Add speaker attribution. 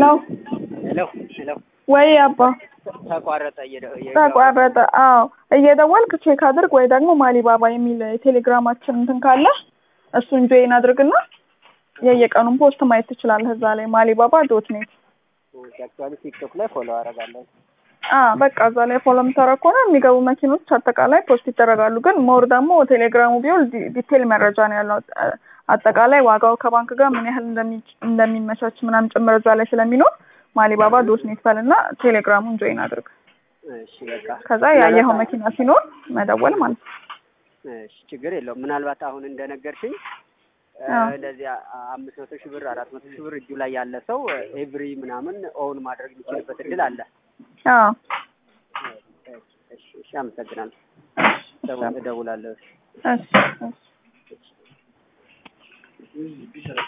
Speaker 1: ሄሎ
Speaker 2: ወይ አባ ተቋረጠ አዎ እየደወልክ ቼክ አድርግ ወይ ደግሞ ማሊባባ የሚል ቴሌግራማችን እንትን ካለ እሱን ጆይን አድርግና የየቀኑን ፖስት ማየት ትችላለህ እዛ ላይ malibaba.net
Speaker 1: አክቹዋሊ ቲክቶክ ላይ ፎሎ አደርጋለሁ
Speaker 2: በቃ እዛ ላይ ፎሎ የምታደርግ ከሆነ የሚገቡ መኪኖች አጠቃላይ ፖስት ይደረጋሉ ግን ሞር ደግሞ ቴሌግራሙ ቢሆን ዲቴል መረጃ ነው ያለው አጠቃላይ ዋጋው ከባንክ ጋር ምን ያህል እንደሚመቻች ምናምን ጭምር እዛ ላይ ስለሚኖር malibaba.net ባልና ቴሌግራሙን ጆይን አድርግ
Speaker 1: እሺ በቃ
Speaker 2: ከዛ ያየኸው መኪና ሲኖር መደወል ማለት ነው
Speaker 1: እሺ ችግር የለውም ምናልባት አሁን እንደነገርሽኝ እንደዚህ 500 ሺህ ብር 400 ሺህ ብር እጁ ላይ ያለ ሰው ኤቭሪ ምናምን ኦን ማድረግ የሚችልበት እድል አለ እሺ አመሰግናለሁ እደውላለሁ እሺ